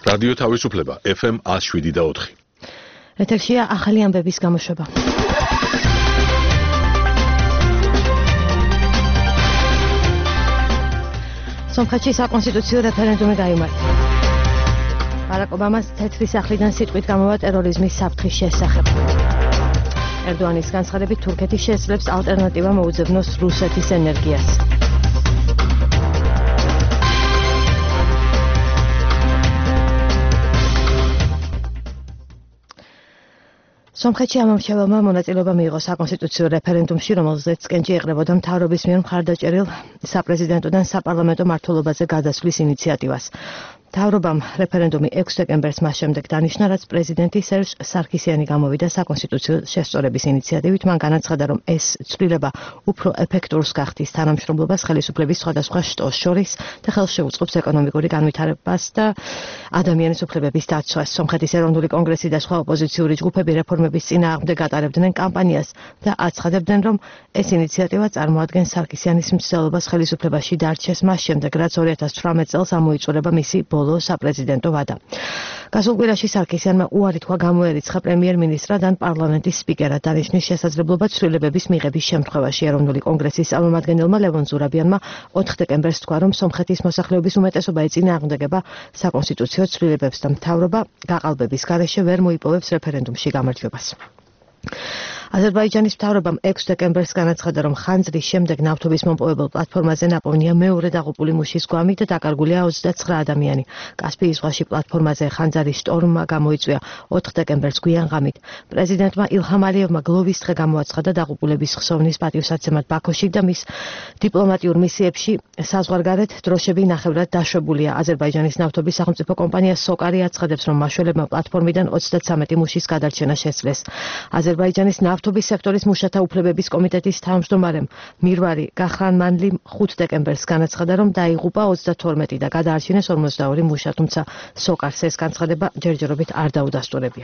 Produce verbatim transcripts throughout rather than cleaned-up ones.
რადიო თავისუფლება ეფ ემ one oh seven და four. ეთერშია ახალი ამბების გამოშვება. სომხეთში საკონსტიტუციო რეფერენდუმი გაიმართა. ბარაკ ობამას თეთრი სახლიდან სიტყვით გამოვა ტერორიზმის საფრთხის შესახებ. ერდოანის განცხადებით თურქეთი შეძლებს ალტერნატივა მოუძებნოს რუსეთის ენერგიას. სომხეთში ამომრჩეველმა მონაწილეობა მიიღო საკონსტიტუციო რეფერენდუმში, რომელზეც კენჭი ეყრებოდა მთავრობის მიერ მხარდაჭერილ საპრეზიდენტო და საპარლამენტო მმართველობაზე გადასვლის ინიციატივას. მთავრობამ რეფერენდუმი ექვსი დეკემბერს მას შემდეგ დანიშნა, რაც პრეზიდენტი სერჟ სარქისიანი გამოვიდა საკონსტიტუციო შესწორების ინიციატივით. მან განაცხადა, რომ ეს ცვლილება უფრო ეფექტურს გახდის თანამშრომლობას ხელისუფლების სხვადასხვა შტოს შორის და ხელს შეუწყობს ეკონომიკური განვითარებას და ადამიანის უფლებების დაცვას. სომხეთის ეროვნული კონგრესი და სხვა ოპოზიციური ჯგუფები რეფორმების წინააღმდეგ გატარებდნენ კამპანიას და აცხადებდნენ, რომ ეს ინიციატივა წარმოადგენს სარქისიანის მცდელობას ხელისუფლებაში დარჩეს მას შემდეგ, რაც ორი ათას ცხრამეტ წელს ამოიწურება მისი ბოლო საპრეზიდენტო ვადა. გასულ კვირაში სარქისიანმა უარი თქვა გამოერიცხა პრემიერ-მინისტრად ან პარლამენტის სპიკერად დანიშნის შესაძლებლობა ცვლილებების მიღების შემთხვევაში. ეროვნული კონგრესის წარმომადგენელმა ლევონ ზურაბიანმა ოთხ დეკემბერს თქვა, რომ სომხეთის მოსახლეობის უმეტესობა ეწინააღმდეგება საკონსტიტუციო ცვლილებებს და მთავრობა გაყალბების გარეშე ვერ მოიპოვებს რეფერენდუმში გამარჯვებას. აზერბაიჯანის მთავრობამ ექვსი დეკემბერს განაცხადა, რომ ხანძრის შემდეგ ნავთობის მომპოვებელ პლატფორმაზე ნაპოვნია მეორე დაღუპული მუშის გვამი და დაკარგულია ოცდაცხრა ადამიანი. კასპიის ზღვაში პლატფორმაზე ხანძარი შტორმმა გამოიწვია ოთხ დეკემბერს გვიან ღამით. პრეზიდენტმა ილჰამ ალიევმა გლოვის დღე გამოაცხადა დაღუპულების ხსოვნის პატივსაცემად ბაქოში და მის დიპლომატიურ მისიებში საზღვარგარეთ დროშები ნახევრად დაშვებულია. აზერბაიჯანის ნავთობის სახელმწიფო კომპანია სოკარი აცხადებს, რომ მაშველებმა პლატფორმიდან ოცდაცამეტი მუშის გადარჩენა შესძლეს. აზერბაიჯანის ნავთობის სექტორის მუშათა უფლებების კომიტეტის თავმჯდომარემ მირვარი გახრანმანლიმ ხუთ დეკემბერს განაცხადა, რომ დაიღუპა ოცდათორმეტი და გადაარჩინეს ორმოცდაორი მუშა, თუმცა სოკარს ეს განცხადება ჯერჯერობით არ დაუდასტურებია.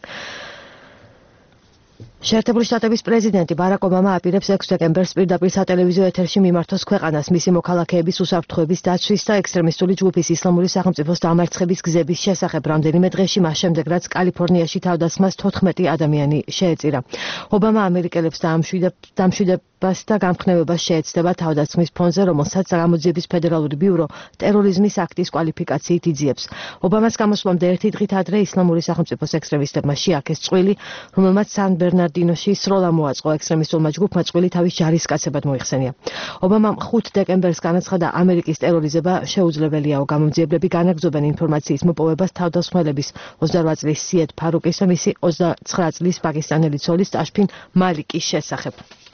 შეერთებული შტატების პრეზიდენტი ბარაკ ობამა აპირებს ექვსი დეკემბერს პირდაპირ სატელევიზიო ეთერში მიმართოს ქვეყანას მისი მოქალაქეების უსაფრთხოების დაცვის და ექსტრემისტული ჯგუფის ისლამური სახელმწიფოს დამარცხების გზების შესახებ რამდენიმე დღეში მას შემდეგ, რაც კალიფორნიაში თავდასხმას თოთხმეტი ადამიანი შეეწირა. ობამა ამერიკელებს დამშვიდებას და გამხნევებას შეეცდება თავდასხმის ფონზე, რომელსაც გამოძიების ფედერალური ბიურო ტერორიზმის აქტის კვალიფიკაციით იძიებს. ობამას გამოსვლამდე ერთი დღით ადრე ისლამური სახელმწიფოს ექსტრემისტებმა შეაქეს წყვილი, რომელმაც სან ბერნარდინოში სროლა მოაწყო. ექსტრემისტულმა ჯგუფმა წყვილი თავის ჯარისკაცებად მოიხსენია. ობამამ ხუთ დეკემბერს განაცხადა, ამერიკის ტერორიზება შეუძლებელიაო. გამომძიებლები განაგრძობენ ინფორმაციის მოპოვებას თავდასხმელების ოცდარვა წლის სიედ ფარუკის და მისი ოცდაცხრა წლის პაკისტანელი ცოლის ტაშფინ მალიკის შესახებ.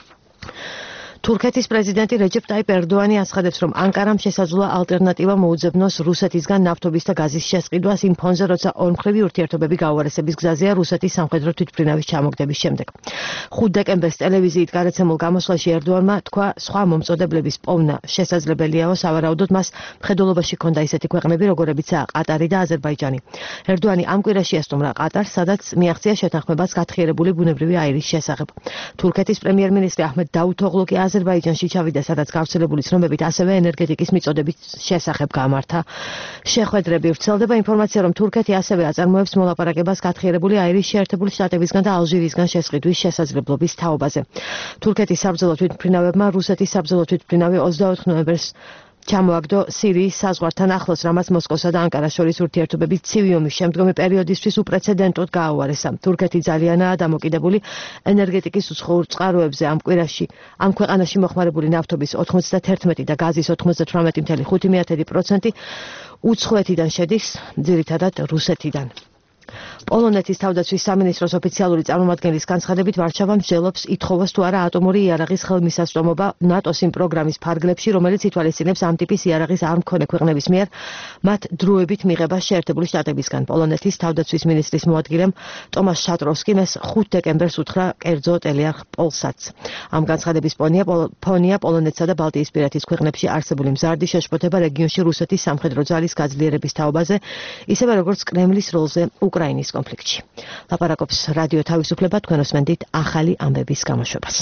თურქეთის პრეზიდენტი რეჯეპ ტაიპ ერდოანი აცხადებს, რომ ანკარამ შესაძლოა ალტერნატივა მოუძებნოს რუსეთისგან ნავთობის და გაზის შესყიდვას იმ ფონზე, როცა ორმხრივი ურთიერთობები გაუარესების გზაზეა რუსეთის სამხედრო თვითმფრინავის ჩამოგდების შემდეგ. ხუთ დეკემბერს ტელევიზიით გარაცემულ გამოსვლაში ერდოანმა თქვა, სხვა მომწოდებლების პოვნა შესაძლებელიაო, სავარაუდოდ მას მხედველობაში ჰქონდა ისეთი ქვეყნები, როგორებიცაა ყატარი და აზერბაიჯანი. ერდოანი ამ კვირაში ესტუმრა ყატარს, სადაც მიაღწია შეთანხმებას გათხიერებული ბუნებრივი აირის შესახებ. თურქეთის პრემიერ-მინისტრი აჰმედ დავუთოღლუ კი აზერბაიჯანში ჩავიდა, სადაც გავრცელებული ცნობებით ასევე ენერგეტიკის მიწოდების შესახებ გამართა შეხვედრები. ვრცელდება ინფორმაცია, რომ თურქეთი ასევე აწარმოებს მოლაპარაკებას გათხიერებული აირის შეერთებული შტატებისგან და ალჟირისგან შესყიდვის შესაძლებლობის თაობაზე. თურქეთის საბრძოლო თვითმფრინავებმა რუსეთის საბრძოლო თვითმფრინავი ოცდაოთხ ნოემბერს ჩამოაგდო სირიის საზღვართან ახლოს, რამაც მოსკოვსა და ანკარას შორის ურთიერთობების ცივი ომის შემდგომი პერიოდისთვის უპრეცედენტოდ გააუარესა. თურქეთი ძალიანაა დამოკიდებული ენერგეტიკის უცხოურ წყაროებზე. ამ კვირაში ამ ქვეყანაში მოხმარებული ნავთობის ოთხმოცდათერთმეტი და გაზის ოთხმოცდათვრამეტი წუთი ხუთი პროცენტი უცხოეთიდან შედის, ძირითადად რუსეთიდან. პოლონეთის თავდაცვის სამინისტროს ოფიციალური წარმომადგენლის განცხადებით, ვარშავა მსჯელობს ითხოვოს თუ არა ატომური იარაღის ხელმისაწვდომობა ნატოს იმ პროგრამის ფარგლებში, რომელიც ითვალისწინებს ამ ტიპის იარაღის არ მქონე ქვეყნების მიერ მათ დროებით მიღებას შეერთებული შტატებისგან. პოლონეთის თავდაცვის მინისტრის მოადგილემ ტომას შატროვსკიმ ეს ხუთ დეკემბერს უთხრა კერძო ტელეარხ პოლსატს. ამ განცხადების ფონია პოლონეთსა და ბალტიისპირეთის ქვეყნებში არსებული მზარდი შეშფოთება რეგიონში რუსეთის სამხედრო ძალის გაძლიერების თაობაზე, ისევე როგორც კრემლის როლზე უკრაინის კონფლიქტში. ლაპარაკობს რადიო თავისუფლება, თქვენ უსმენთ ახალი ამბების გამოშვებას.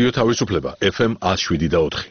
რადიო თავისუფლება ეფ ემ one oh seven და four.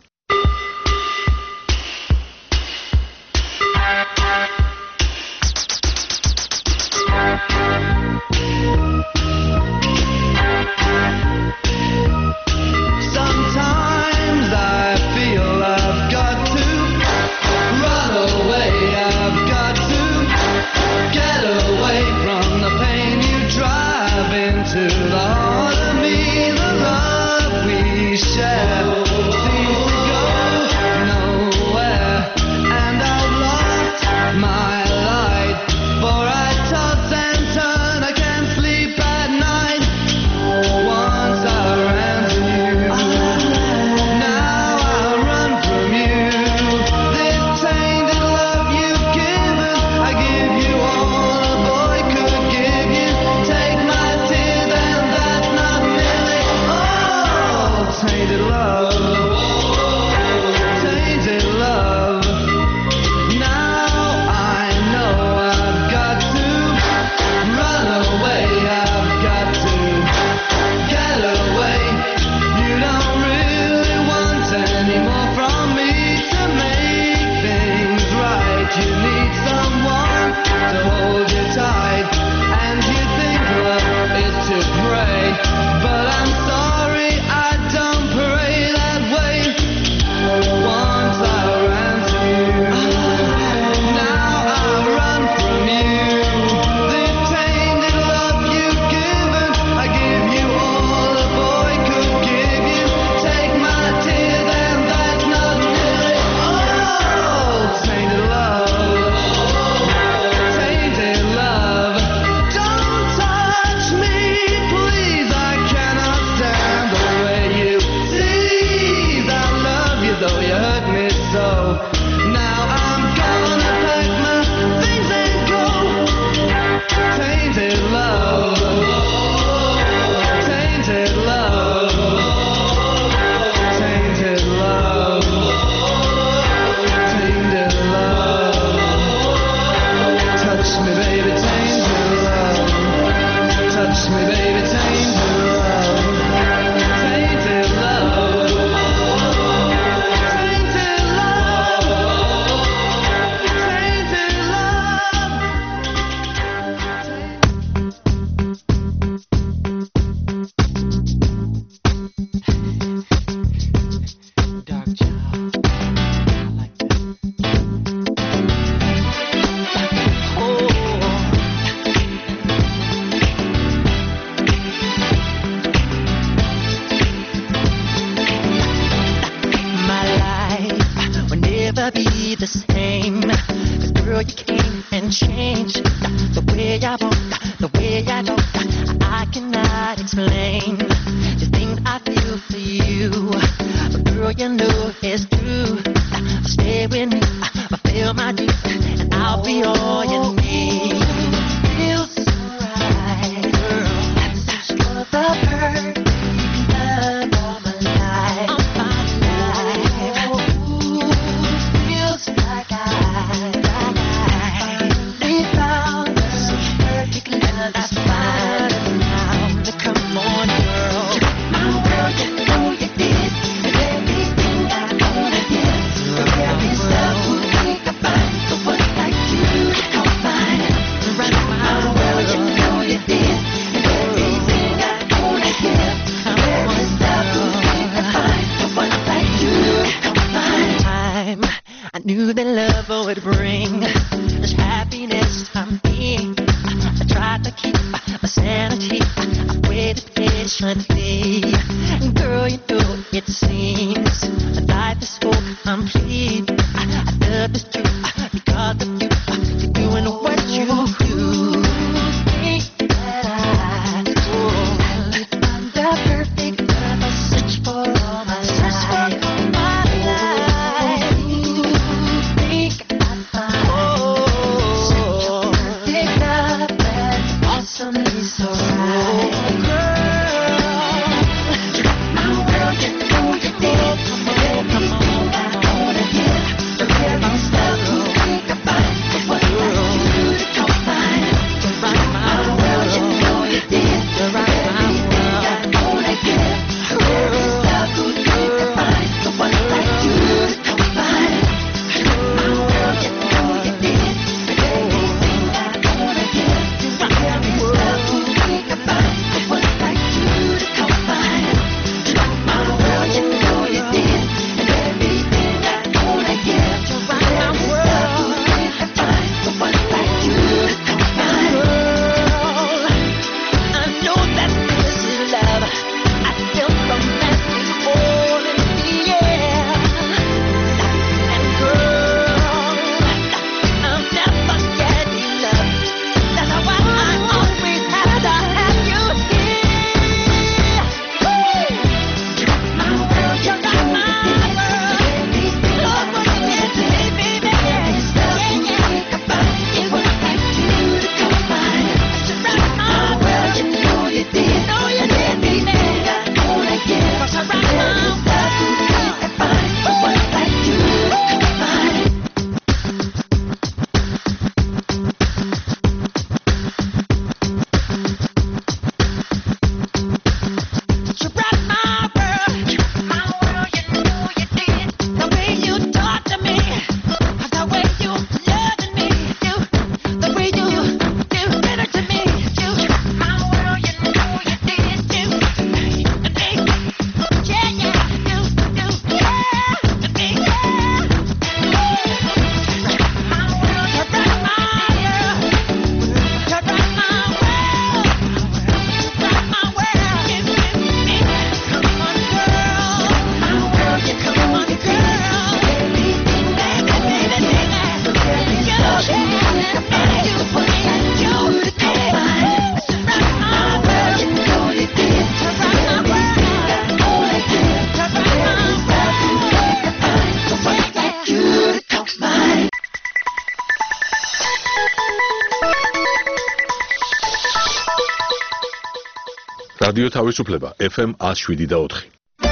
რადიო თავისუფლება ეფ ემ one oh seven და four.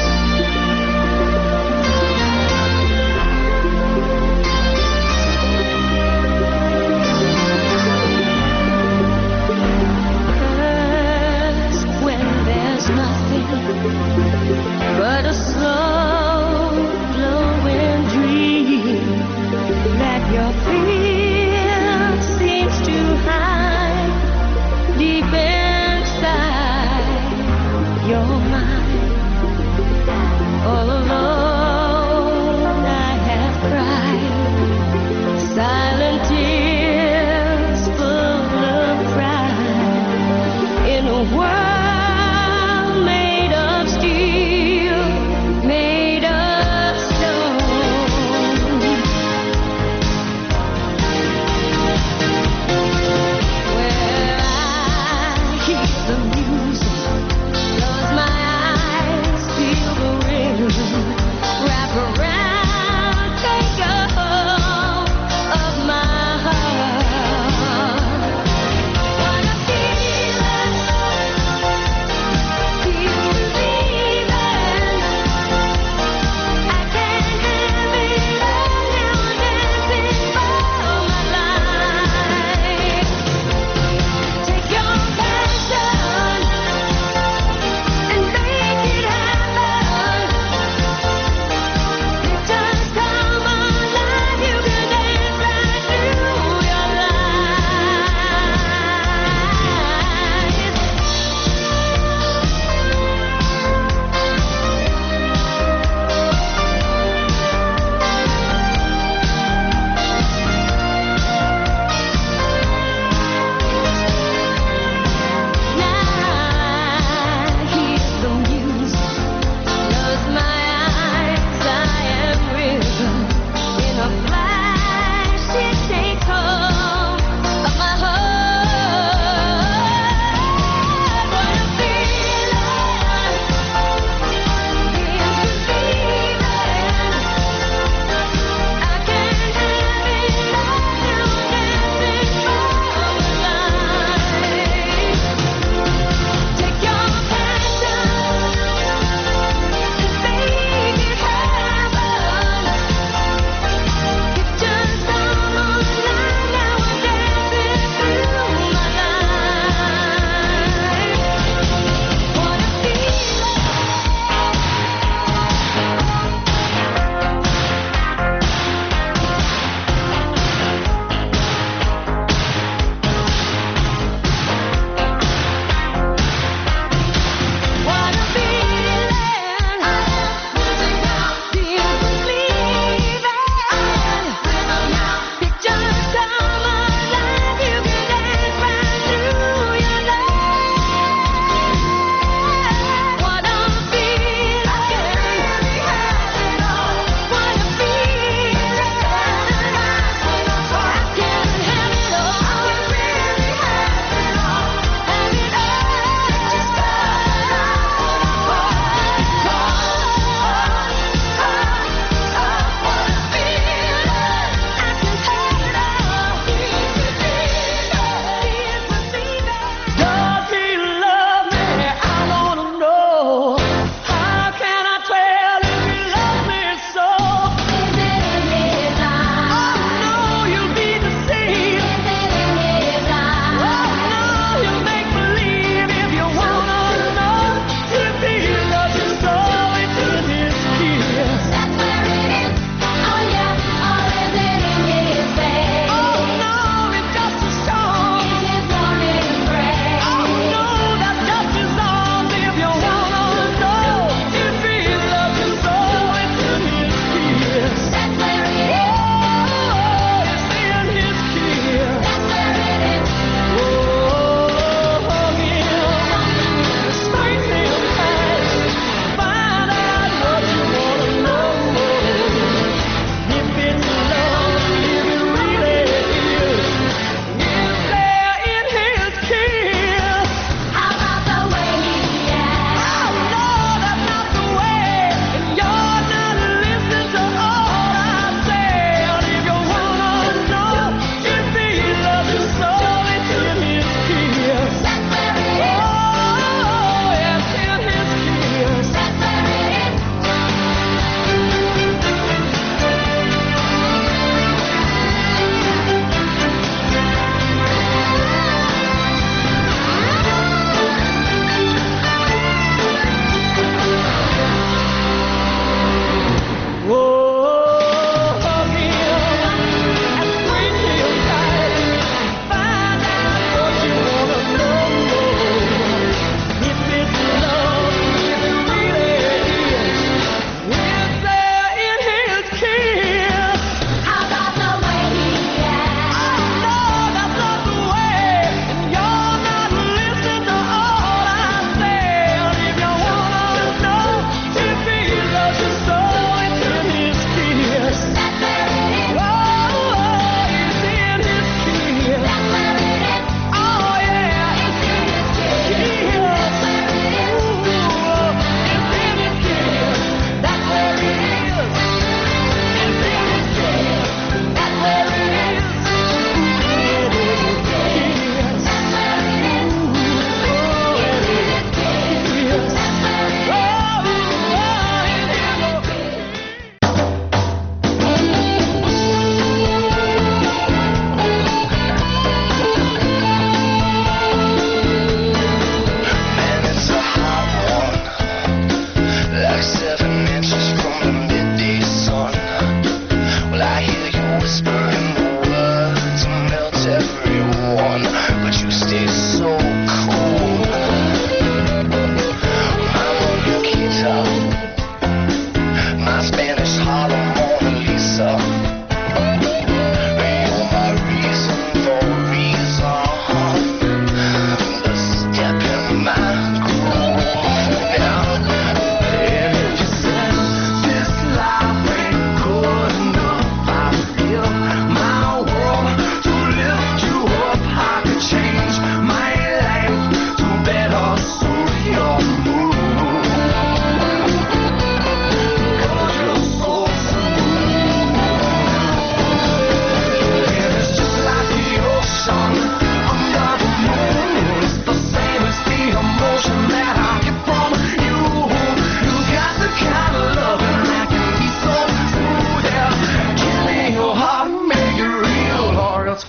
But a slow glowing dream that your fear seems to hide deep inside your mind.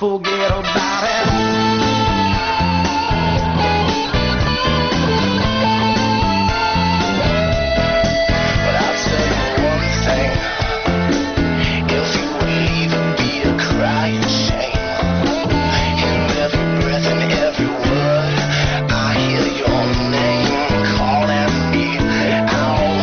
forget about it. But I'll tell you one thing. If you leave, it'll be a crying shame. In every breath and every word, I hear your name calling me out.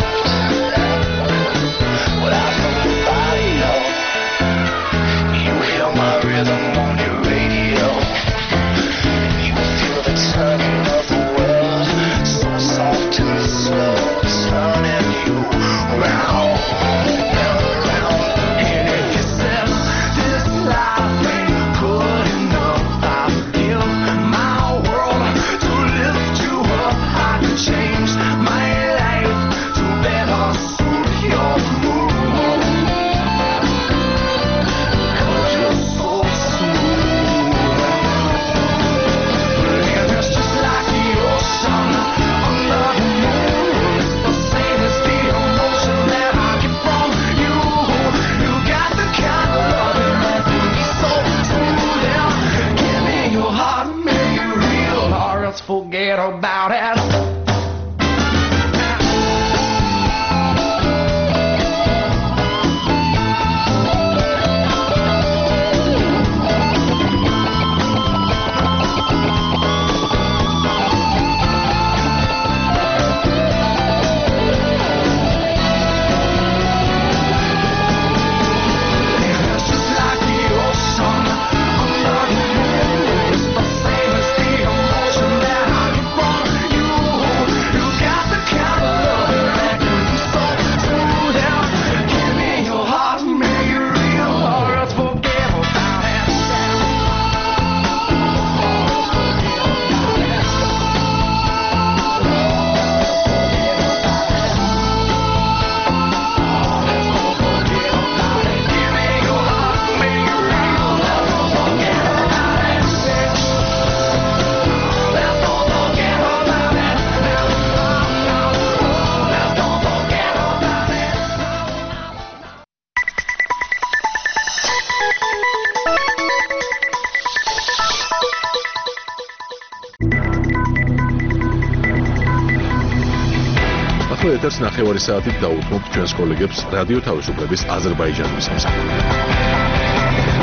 Without nobody know, you hear my rhythm on your radio. You feel the turning of the world, so soft and slow, turning you round, round, round. And if you said this life ain't good enough, I'd give my world to lift you up. I could change my life to better suit your mood. 'Cause you're so smooth. And it's just like the ocean under the moon. It's the same as the emotion that I get from you. You got the kind of loving that can be so smooth. Yeah. Give me your heart, make it real, or else forget about it. It's just like the ocean under the moon. It's the same as the emotion that I get from you. You got the kind of loving that can be so smooth. Yeah. Give me your heart, make it real, or else forget about it. Give me your heart, make it real, let's don't forget about it. Let's don't forget about it. Let's don't forget about it. ახლა ეთერს ნახევარი საათით დაუთმობთ ჩვენს კოლეგებს რადიო თავისუფლების აზერბაიჯანის მოსახლეობას.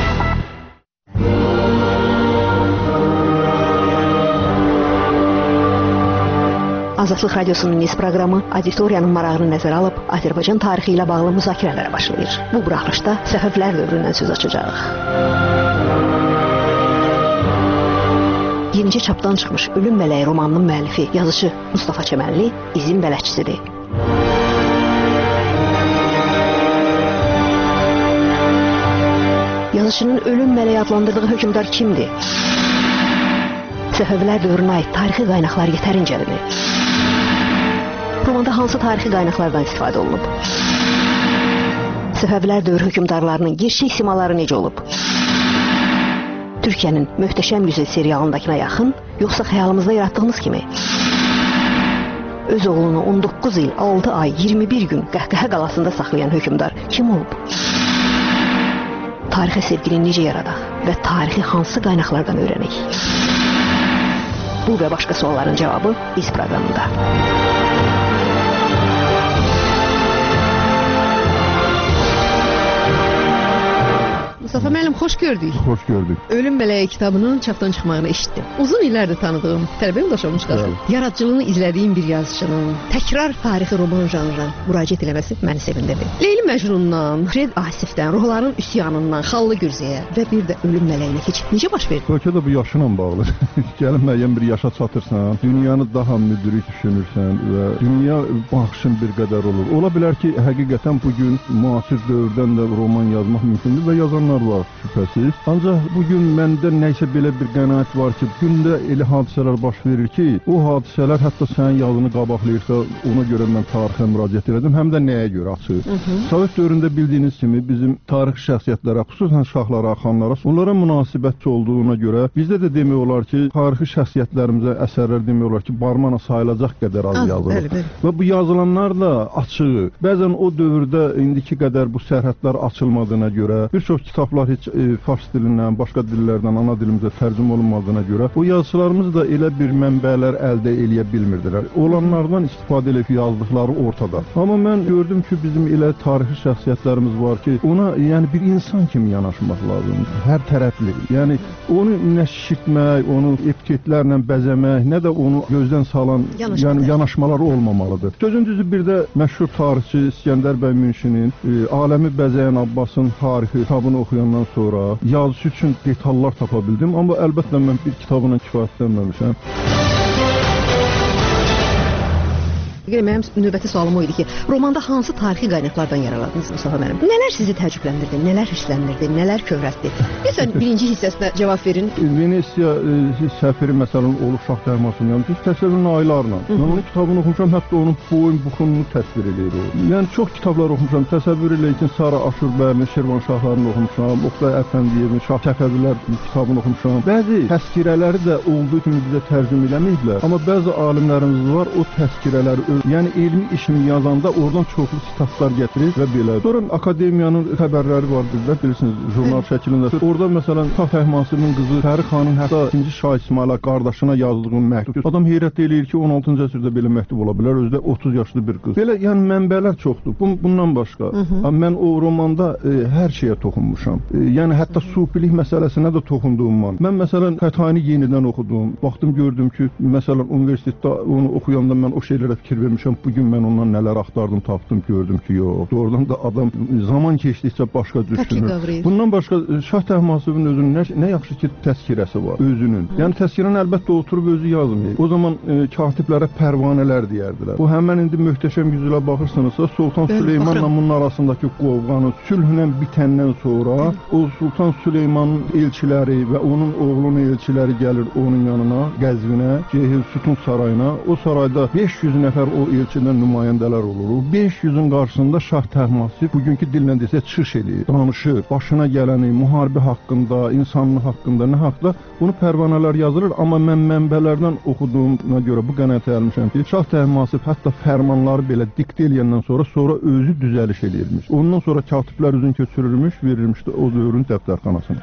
Azadlıq Radiosunun Niz proqramı auditoriyanın marağını nəzərə alıb Azərbaycan tarixi ilə bağlı müzakirələrə başlayır. Bu buraxılışda Səfəvilər dövründən söz açacağıq. Yenicə çapdan çıxmış Ölüm Mələyi romanının müəllifi, yazıcı Mustafa Çəmənli izin bələdçisidir. Yazıcının Ölüm Mələyi adlandırdığı hökmdar kimdir? Səfəvilər dövrünə aid tarixi qaynaqlar yetərincədir. Romanda hansı tarixi qaynaqlardan istifadə olunub? Səfəvilər dövrü hökmdarlarının gerçək simaları necə olub? Türkiyənin Möhtəşəm Yüzü serialındakına yaxın, yoxsa xəyalımızda yaratdığımız kimi? Öz oğlunu on doqquz il, altı ay, iyirmi bir gün Qəhqəhə qalasında saxlayan hökmdar kim olub? Tarixə sevgini necə yaradaq və tarixi hansı qaynaqlardan öyrənək? Bu və başqa sualların cavabı biz proqramında. Mustafa müəllim, xoş gördük. Xoş gördük. Ölüm Mələyi kitabının çapdan çıxmağını eşitdim. Uzun illərdir tanıdığım tələbə yoldaşım çıxardı. Yaradıcılığını izlədiyim bir yazıçının təkrar tarixi roman janrına müraciət eləməsi məni sevindirdi. Leyli Məcnundan, Fred Asifdən, Ruhların Üsyanından, Xallı Gürzəyə və bir də Ölüm Mələyinə keçid necə baş verdi? Bəlkə də bu yaşınla bağlı. Gəlin müəyyən bir yaşa çatırsan, dünyanı daha müdrik düşünürsən və dünya baxışın bir qədər olur. Ola bilər ki, həqiqətən bugün müasir dövrdən də roman yazmaq mümkündür və yazanlar var şübhəsiz. Ancaq bugün məndə nəysə belə bir qənaət var ki, gündə elə hadisələr baş verir ki, o hadisələr hətta sənin yazını qabaqlayırsa, ona görə mən tarixə müraciət edirdim, həm də nəyə görə açıq. Sovet dövründə bildiyiniz kimi bizim tarix şəxsiyyətlərə, xüsusən şahlara, xanlara, onlara münasibətçi olduğuna görə bizdə də demək olar ki, tarixi şəxsiyyətlərimizə əsərlər demək olar ki, barmana sayılacaq qədər az yazılır. Və bu yazılanlar da açıq. Bəzən o dövrdə indiki qədər bu sərhədlər açılmadığına görə bir çox kitablar kitablar heç e, fars dilindən, başqa dillərdən ana dilimizə tərcümə olunmadığına görə o yazıçılarımız da elə bir mənbələr əldə eləyə bilmirdilər. Olanlardan istifadə edib yazdıqları ortada. Amma mən gördüm ki, bizim elə tarixi şəxsiyyətlərimiz var ki, ona yəni bir insan kimi yanaşmaq lazımdır. Hər tərəfli. Yəni onu nə şişirtmək, onu etiketlərlə bəzəmək, nə də onu gözdən salan yəni yanaşmalar olmamalıdır. Sözün düzü bir də məşhur tarixçi İskəndər bəy Münşinin e, Aləmi Bəzəyən Abbasın tarixi kitabını oxuyandan sonra yazısı üçün detallar tapa bildim. Amma əlbəttə mən bir kitabına kifayətlənməmişəm. Mənim növbəti sualım o idi ki, romanda hansı tarixi qaynaqlardan yararladınız Mustafa müəllim? Nələr sizi təəccübləndirdi, nələr hirsləndirdi, nələr kövrəltdi? Lütfən birinci hissəsinə cavab verin. Venesiya e, səfiri məsələn Olu Şah Dərmasının yanında biz təsəvvürün aylarla. Mən onun kitabını oxumuşam, hətta onun boyun buxununu təsvir edir o. Yəni çox kitablar oxumuşam. Təsəvvür elə ki, Sara Aşurbəyinin, Şirvanşahlarını oxumuşam, Oqtay Əfəndiyevin Şah Səfəvilər kitabını oxumuşam. Bəzi təzkirələri də olduğu kimi bizə tərcümə eləməyiblər. Amma bəzi alimlərimiz var, o təzkirələri yəni elmi işini yazanda oradan çoxlu sitatlar gətirir və belə. Sonra akademiyanın xəbərləri var bizdə, bilirsiniz, jurnal şəklində. Orada məsələn Şah Təhmasibin qızı Fəri xanın hətta ikinci Şah İsmayıla qardaşına yazdığı məktub. Adam heyrət eləyir ki, on altıncı əsrdə belə məktub ola bilər, özü də otuz yaşlı bir qız. Belə yəni mənbələr çoxdur. Bun, bundan başqa. Mən o romanda e, hər şeyə toxunmuşam. E, yəni hətta sufilik məsələsinə də toxunduğum var. Mən məsələn Xətayini yenidən oxudum. Baxdım gördüm ki, məsələn universitetdə onu oxuyanda mən o şeylərə fikir vermişəm. Bugün mən ondan nələr axtardım, tapdım, gördüm ki, yox. Doğrudan da adam zaman keçdikcə başqa düşünür. Bundan başqa Şah Təhmasibin özünün nə, nə yaxşı ki, təzkirəsi var, özünün. Yəni təzkirəni əlbəttə oturub özü yazmır. O zaman e, katiblərə pərvanələr deyərdilər. Bu həmən indi möhtəşəm yüzülə baxırsınızsa, Sultan Süleymanla bunun arasındakı qovğanı sülhlə bitəndən sonra o Sultan Süleymanın elçiləri və onun oğlunun elçiləri gəlir onun yanına, Qəzvinə, Cehil Sütun sarayına. O sarayda beş yüz nəfər o elçidən nümayəndələr olur. beş yüzün qarşısında Şah Təhmasib bugünkü dillə desə çıxış edir, danışır. Başına gələni, müharibə haqqında, insanlıq haqqında, nə haqqda bunu pərvanələr yazılır. Amma mən mənbələrdən oxuduğuma görə bu qənaətə gəlmişəm ki, Şah Təhmasib hətta fərmanları belə diktə eləyəndən sonra sonra özü düzəliş eləyirmiş. Ondan sonra katiblər üzün köçürülmüş, verilmişdi o dövrün dəftərxanasına.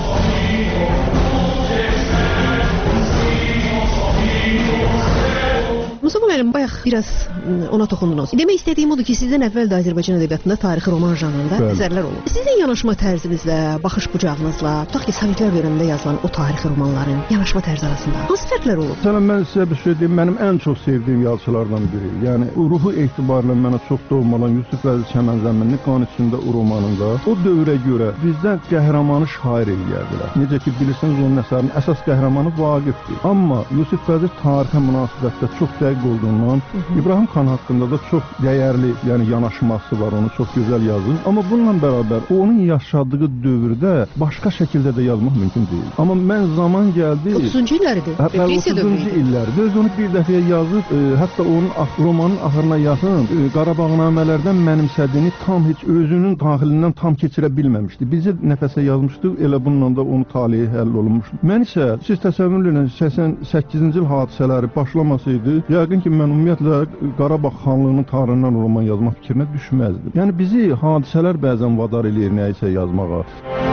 Mustafa müəllim, bayaq biraz ona toxundunuz. Demək istədiyim odur ki, sizdən əvvəl də Azərbaycan ədəbiyyatında tarixi roman janrında Bəli. Əsərlər olub. Sizin yanaşma tərzinizlə, baxış bucağınızla, tutaq ki, Sovetlər dövründə yazılan o tarixi romanların yanaşma tərzi arasında hansı fərqlər olub? Sənə mən sizə bir şey deyim, mənim ən çox sevdiyim yazıçılardan biri. Yəni ruhu etibarıyla mənə çox doğmalan Yusif Vəzir Çəmənzəminli Qan içində o romanında o dövrə görə bizdən qəhrəmanı şair eləyərdilər. Necə ki, bilirsiniz, onun əsərinin əsas qəhrəmanı Vaqifdir. Amma Yusif Vəzir tarixə münasibətdə çox dəqiq olduğundan İbrahim xan haqqında da çox dəyərli, yəni yanaşması var, onu çox gözəl yazır. Amma bununla bərabər onun yaşadığı dövrdə başqa şəkildə də yazmaq mümkün deyil. Amma mən zaman gəldi otuzuncu illəridir. otuzuncu illərdir. Öz onu bir dəfəyə yazıb, e, hətta onun romanın axırına yaxın e, Qarabağnamələrdən mənimsədiyini tam heç özünün daxilindən tam keçirə bilməmişdi. Bizə nəfəsə yazmışdı, elə bununla da onun taleyi həll olunmuşdu. Mən isə siz təsəvvür edin, səksən səkkizinci il hadisələri başlamasaydı, yəqin ki, mən ümumiyyətlə Qarabağ xanlığının tarixindən roman yazmaq fikrinə düşməzdim. Yəni bizi hadisələr bəzən vadar eləyir nəyisə yazmağa.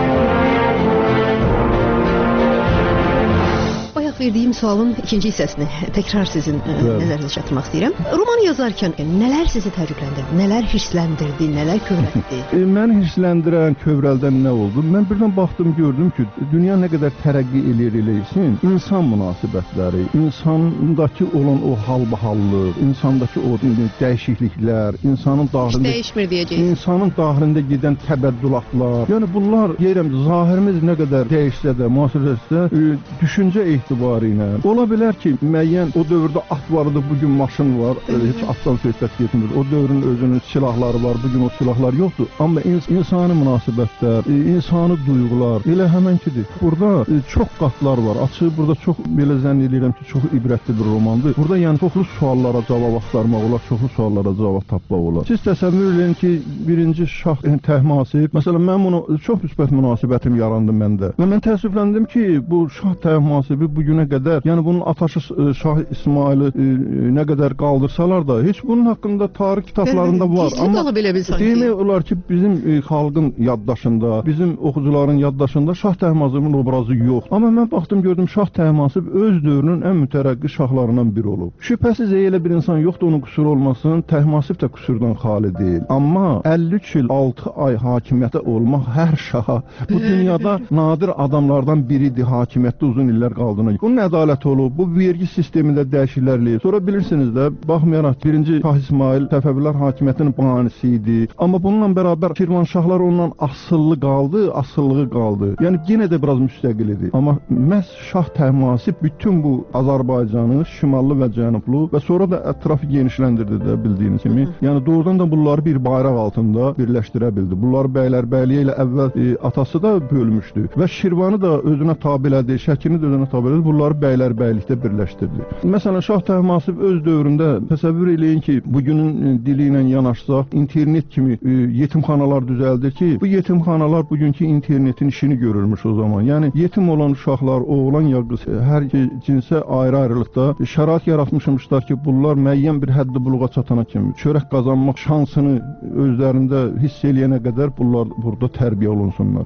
Verdiyim sualın ikinci hissəsini təkrar sizin nəzərinizə çatdırmaq istəyirəm. Romanı yazarkən nələr sizi təəccübləndirdi, nələr hirsləndirdi, nələr kövrəltdi? e, məni hirsləndirən, kövrəldən nə oldu? Mən birdən baxdım, gördüm ki, dünya nə qədər tərəqqi eləyir eləyirsin, insan münasibətləri, insandakı olan o halbahallıq, insandakı o dəyişikliklər, insanın daxilində dəyişmir deyəcəyiz. İnsanın daxilində gedən təbəddülatlar. Yəni bunlar deyirəm, zahirimiz nə qədər dəyişsə də, müasirləşsə, e, düşüncə etibarı ilə. Ola bilər ki, müəyyən o dövrdə at var idi, bugün maşın var, e, heç atdan söhbət getmir. O dövrün özünün silahları var, bugün o silahlar yoxdur. Amma ins insani münasibətlər, e, insani duyğular elə həmənkidir. Burada e, çox qatlar var. Açıq burada çox belə zənn edirəm ki, çox ibrətli bir romandır. Burada yəni çoxlu suallara cavab axtarmaq olar, çoxlu suallara cavab tapmaq olar. Siz təsəvvür edin ki, birinci Şah Təhmasib, məsələn, mən bunu çox müsbət münasibətim yarandı məndə. Və mən təəssüfləndim ki, bu Şah Təhmasibi bugün günə qədər, yəni bunun atası e, Şah İsmayılı e, nə qədər qaldırsalar da, heç bunun haqqında tarix kitablarında var. Amma demək olar ki, bizim e, xalqın yaddaşında, bizim oxucuların yaddaşında Şah Təhmasibin obrazı yox. Amma mən baxdım, gördüm Şah Təhmasib öz dövrünün ən mütərəqqi şahlarından biri olub. Şübhəsiz elə bir insan yoxdur, onun qüsuru olmasın, Təhmasib də qüsurdan xali deyil. Amma əlli üç il altı ay hakimiyyətə olmaq hər şaha bu dünyada nadir adamlardan biridir, hakimiyyətdə uzun illər qaldığına. Bunun ədaləti olub, bu vergi sistemində dəyişikliklər. Sonra bilirsiniz də, baxmayaraq birinci Şah İsmayıl Səfəvilər hakimiyyətinin banisi idi. Amma bununla bərabər Şirvanşahlar ondan asıllı qaldı, asıllığı qaldı. Yəni yenə də biraz müstəqil idi. Amma məhz Şah Təhmasib bütün bu Azərbaycanı, şimallı və cənublu və sonra da ətrafı genişləndirdi də bildiyiniz kimi. Yəni doğrudan da bunları bir bayraq altında birləşdirə bildi. Bunları bəylərbəyliyi ilə əvvəl e, atası da bölmüşdü və Şirvanı da özünə tabe elədi, Şəkini də özünə tabe elədi. Bunları bəylərbəylikdə birləşdirdi. Məsələn, Şah Təhmasib öz dövründə təsəvvür eləyin ki, bugünün dili ilə yanaşsaq, internet kimi e, yetimxanalar düzəldir ki, bu yetimxanalar bugünkü internetin işini görürmüş o zaman. Yəni yetim olan uşaqlar, oğlan ya qız, hər cinsə ayrı-ayrılıqda şərait yaratmışmışlar ki, bunlar müəyyən bir həddi buluğa çatana kimi çörək qazanmaq şansını özlərində hiss eləyənə qədər bunlar burada tərbiyə olunsunlar.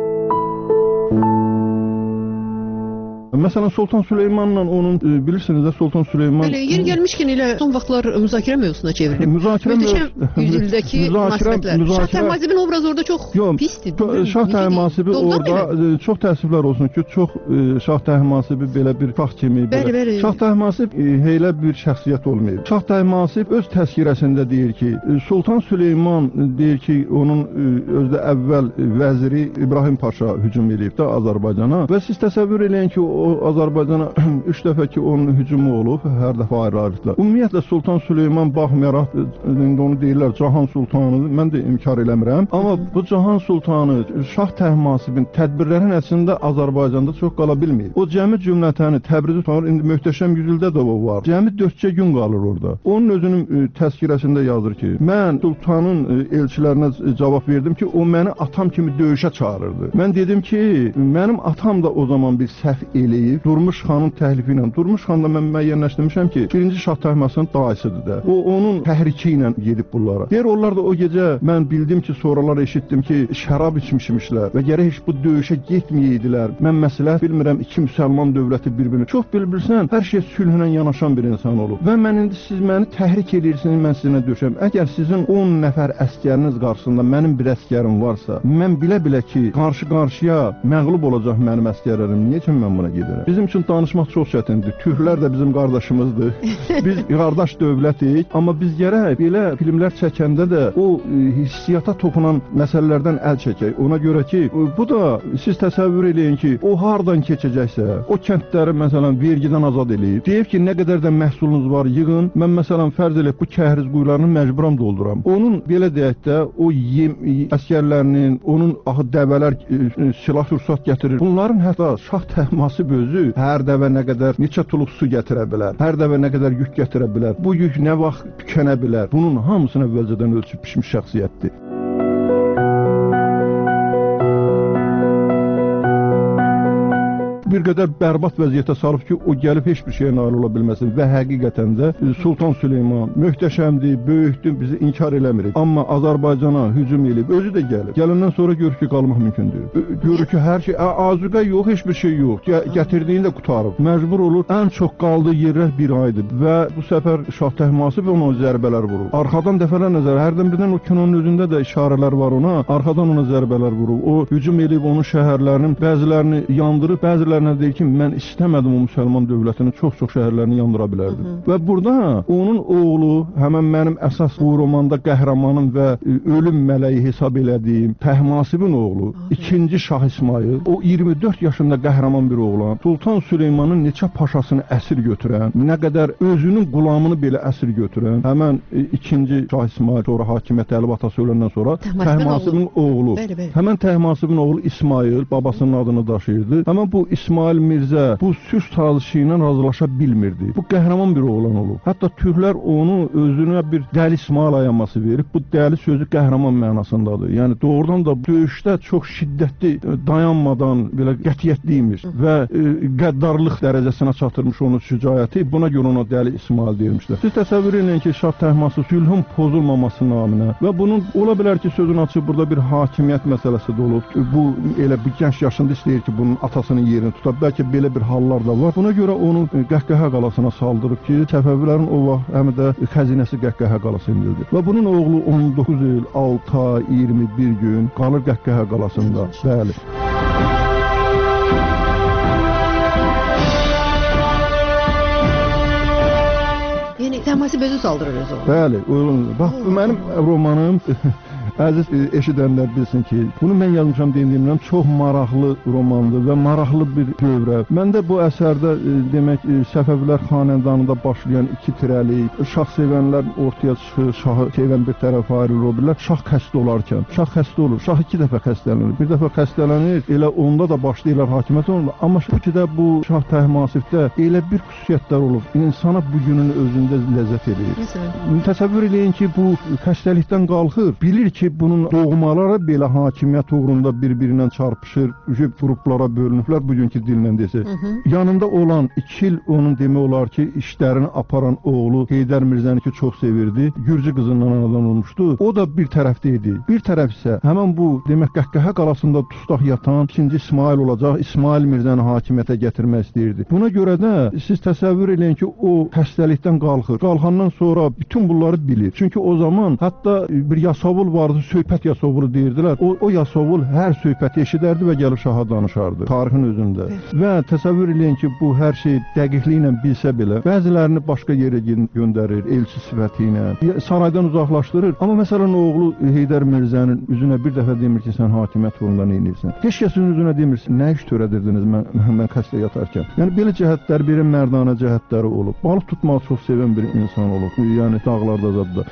Məsələn, Sultan Süleymanla onun, e, bilirsiniz də Sultan Süleyman... Bəli, yer gəlmişkən elə son vaxtlar müzakirə mövzusuna çevrilib. Müzakirə Möhtəşəm yüzyıldəki münasibətlər. Şah Təhmasibin obrazı orada çox Yox, pisdir. Şah Təhmasibi orada, çox təəssüflər olsun ki, çox e, Şah Təhmasibi belə bir şah kimi... Belə. Bəli, bəli. Şah Təhmasib e, elə bir şəxsiyyət olmayıb. Şah Təhmasib öz təzkirəsində deyir ki, e, Sultan Süleyman deyir ki, onun e, özdə əvvəl vəziri İbrahim Paşa hücum edib də Azərbaycana və siz təsəvvür eləyin ki, o O Azərbaycana üç dəfə ki, onun hücumu olub, hər dəfə ayrı-ayrılıqlar. Ümumiyyətlə, Sultan Süleyman baxmayaraq, indi onu deyirlər, Cahan Sultanı, mən də inkar eləmirəm. Amma bu Cahan Sultanı, Şah Təhmasibin tədbirlərin əslində Azərbaycanda çox qala bilməyib. O cəmi cümlətəni Təbrizi tutar, indi möhtəşəm yüzyılda da o var. Cəmi dördcə gün qalır orada. Onun özünün təzkirəsində yazır ki, mən Sultanın elçilərinə cavab verdim ki, o məni atam kimi döyüşə çağırırdı. Mən dedim ki, mənim atam da o zaman bir səhv eləyib. Durmuş xanın təhlifi ilə. Durmuş xan da mən müəyyənləşdirmişəm ki, birinci Şah Təhmasibin dayısıdır da. O, onun təhriki ilə gedib bunlara. Deyir, onlar da o gecə mən bildim ki, sonralar eşitdim ki, şərab içmişmişlər və gərək heç bu döyüşə getməyəydilər. Mən məsələ bilmirəm, iki müsəlman dövləti bir-birini. Çox bilbilsən, hər şey sülhünə yanaşan bir insan olub. Və mən indi siz məni təhrik edirsiniz, mən sizinlə döyüşəm. Əgər sizin on nəfər əskəriniz qarşısında mənim bir əskərim varsa, mən bilə-bilə ki, qarşı-qarşıya məğlub olacaq mənim əskərlərim. Niyə ki, mən buna gedirəm? Bizim üçün danışmaq çox çətindir. Türklər də bizim qardaşımızdır. Biz qardaş dövlətik, amma biz gərək belə filmlər çəkəndə də o e, hissiyata toxunan məsələlərdən əl çəkək. Ona görə ki, bu da siz təsəvvür eləyin ki, o hardan keçəcəksə, o kəndləri məsələn vergidən azad eləyib. Deyib ki, nə qədər də məhsulunuz var, yığın. Mən məsələn fərz eləyib bu kəhriz quyularını məcburam dolduram. Onun belə deyək də o yem əsgərlərinin, onun axı dəvələr e, silah sursat gətirir. Bunların hətta Şah Təhmasib özü hər dəvə nə qədər neçə tuluq su gətirə bilər, hər dəvə nə qədər yük gətirə bilər, bu yük nə vaxt tükənə bilər, bunun hamısını əvvəlcədən ölçüb pişmiş şəxsiyyətdir. Bir qədər bərbad vəziyyətə salıb ki, o gəlib heç bir şeyə nail ola bilməsin və həqiqətən də Sultan Süleyman möhtəşəmdir, böyükdür, bizi inkar eləmirik. Amma Azərbaycana hücum edib, özü də gəlib. Gələndən sonra görür ki, qalmaq mümkündür. Görür ki, hər şey, azuqə yox, heç bir şey yox. Gətirdiyini də qutarıb. Məcbur olur, ən çox qaldığı yerlər bir aydır və bu səfər Şah Təhmasib ona zərbələr vurur. Arxadan dəfələr nəzər, hərdən birdən o kinonun özündə də işarələr var ona, arxadan ona zərbələr vurur. O hücum edib onun şəhərlərinin bəzilərini yandırıb, bəzilərini deyir ki, mən istəmədim o müsəlman dövlətinin çox-çox şəhərlərini yandıra bilərdim. Hı -hı. Və burada onun oğlu, həmən mənim əsas bu romanda qəhrəmanım və ölüm mələyi hesab elədiyim Təhmasibin oğlu, Hı -hı. ikinci Şah İsmayıl, o iyirmi dörd yaşında qəhrəman bir oğlan, Sultan Süleymanın neçə paşasını əsir götürən, nə qədər özünün qulamını belə əsir götürən, həmən ikinci Şah İsmayıl, sonra hakimiyyət Əli atası öləndən sonra Təhmasibin oğlu, oğlu. Bəli, bəli. Həmən Təhmasibin oğlu İsmayıl babasının adını daşıyırdı. Həmən bu İsmayıl İsmail Mirzə bu sülh sazişi ilə razılaşa bilmirdi. Bu qəhrəman bir oğlan olub. Hətta türklər onu özünə bir dəli İsmail ayaması verib. Bu dəli sözü qəhrəman mənasındadır. Yəni doğrudan da döyüşdə çox şiddətli, dayanmadan belə qətiyyətli imiş və e, qəddarlıq dərəcəsinə çatırmış onun şücaəti. Buna görə ona dəli İsmail deyilmişlər. Siz təsəvvür edin ki, Şah Təhmasib sülhün pozulmaması naminə və bunun ola bilər ki, sözün açıb burada bir hakimiyyət məsələsi də olub. Bu elə bir gənc yaşında istəyir ki, bunun atasının yerini tutar. Bəlkə belə bir hallar da var. Buna görə onu Qəhqəhə qalasına saldırıb ki, Səfəvilərin o vaxt həm də xəzinəsi Qəhqəhə qalasındadır. Və bunun oğlu on doqquz il, altı ay, iyirmi bir gün qalır Qəhqəhə qalasında. Bəli. Yəni Təhmasib özü saldırır özü. Bəli, bax bu mənim romanım əziz eşidənlər bilsin ki, bunu mən yazmışam deyimdən çox maraqlı romandır və maraqlı bir dövrə. Məndə bu əsərdə demək Səfəvilər xanədanında başlayan iki tirəli, şah sevənlər ortaya çıxır, şahı sevən bir tərəf ayrılır, o birlər şah xəstə olarkən. Şah xəstə olur, şah iki dəfə xəstələnir. Bir dəfə xəstələnir, elə onda da başlayırlar hakimiyyət olurlar. Amma bu ki də bu Şah Təhmasibdə elə bir xüsusiyyətlər olub, insana bu günün özündə ləzzət edir. Təsəvvür edin ki, bu xəstəlikdən qalxır, bilir ki, bunun doğmaları belə hakimiyyət uğrunda bir-birindən çarpışır, qruplara bölünüblər, bugünkü dillə desək. Yanında olan iki il onun demək olar ki, işlərini aparan oğlu Heydər Mirzəni ki, çox sevirdi, Gürcü qızından anadan olmuşdu. O da bir tərəfdə idi. Bir tərəf isə həmən bu, demək, Qəhqəhə qalasında dustaq yatan ikinci İsmail olacaq, İsmail Mirzəni hakimiyyətə gətirmək istəyirdi. Buna görə də siz təsəvvür edin ki, o xəstəlikdən qalxır. Qalxandan sonra bütün bunları bilir. Çünki o zaman hətta bir yasavul vardı, söhbət yasavulu deyirdilər. O, o yasavul hər söhbəti eşidərdi və gəlib şaha danışardı. Tarixin özündə. Və təsəvvür edin ki, bu hər şey dəqiqliyi ilə bilsə belə, bəzilərini başqa yerə göndərir, elçi sifəti ilə, saraydan uzaqlaşdırır. Amma məsələn, oğlu Heydər Mirzənin üzünə bir dəfə demir ki, sən hakimiyyət uğrunda nə edirsən? Heç kəsin üzünə demirsin, nə iş törədirdiniz mən, mən xəstə yatarkən? Yəni, belə cəhətlər, bir mərdanə cəhətləri olub. Balıq tutmağı çox sevən bir insan olub. Yəni, dağlarda zadda.